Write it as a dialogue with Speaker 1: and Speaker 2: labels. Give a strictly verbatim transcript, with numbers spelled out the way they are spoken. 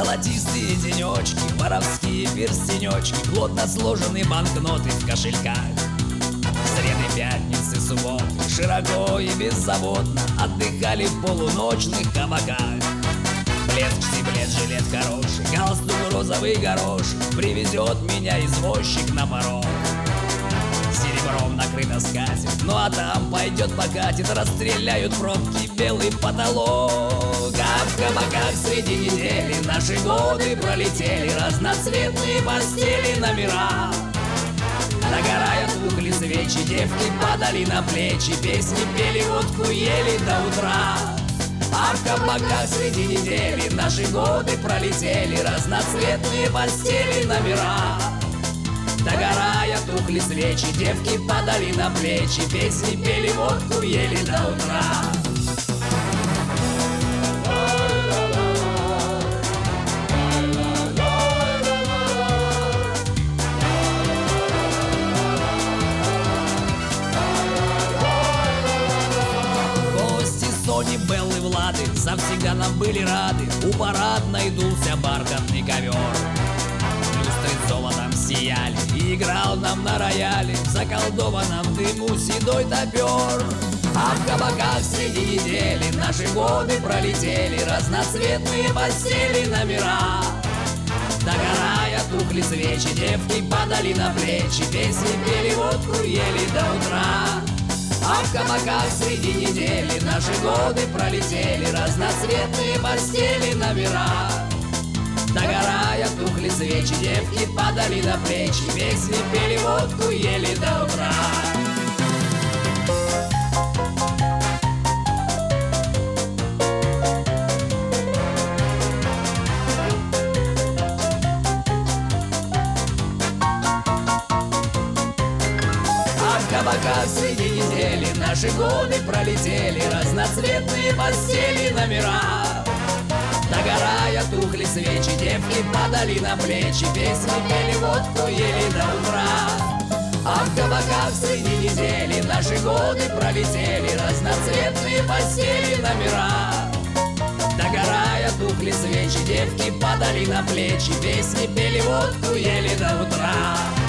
Speaker 1: Золотистые денечки, воровские перстенечки, плотно сложены банкноты в кошельках. Среды, пятницы, субботы широко и беззаботно отдыхали в полуночных кабаках. Блеск, стеблет, жилет хороший, галстук розовый горошек, привезет меня извозчик на порог. Серебром накрыта скатерть, ну а там пойдет покатит, расстреляют пробки, белый потолок. А в кабаках среди недели наши годы пролетели, разноцветные постели, номера. Догорая тухли свечи, девки падали на плечи, песни пели, водку ели до утра. А в кабаках среди недели наши годы пролетели, разноцветные постели, номера. Догорая тухли свечи, девки падали на плечи, песни пели, водку ели до утра. Сони, Беллы, Влады завсегда нам были рады. У парадной дулся бархатный ковер, люстры золотом сияли и играл нам на рояле в заколдованном дыму седой топер. А в кабаках среди недели наши годы пролетели, разноцветные постели, номера. Догорая тухли свечи, девки падали на плечи, песни пели, водку ели до утра. А в кабаках среди недели наши годы пролетели, разноцветные постели, номера. Догорая тухли свечи, девки падали на плечи, песни пели, водку ели до утра. В кабаках среди недели наши годы пролетели, разноцветные постели, номера. Догорая тухли свечи, девки падали на плечи, песни пели, водку ели до утра. А в кабаках среди недели наши годы пролетели, разноцветные постели, номера. Догорая тухли свечи, девки падали на плечи, песни пели, водку ели до утра.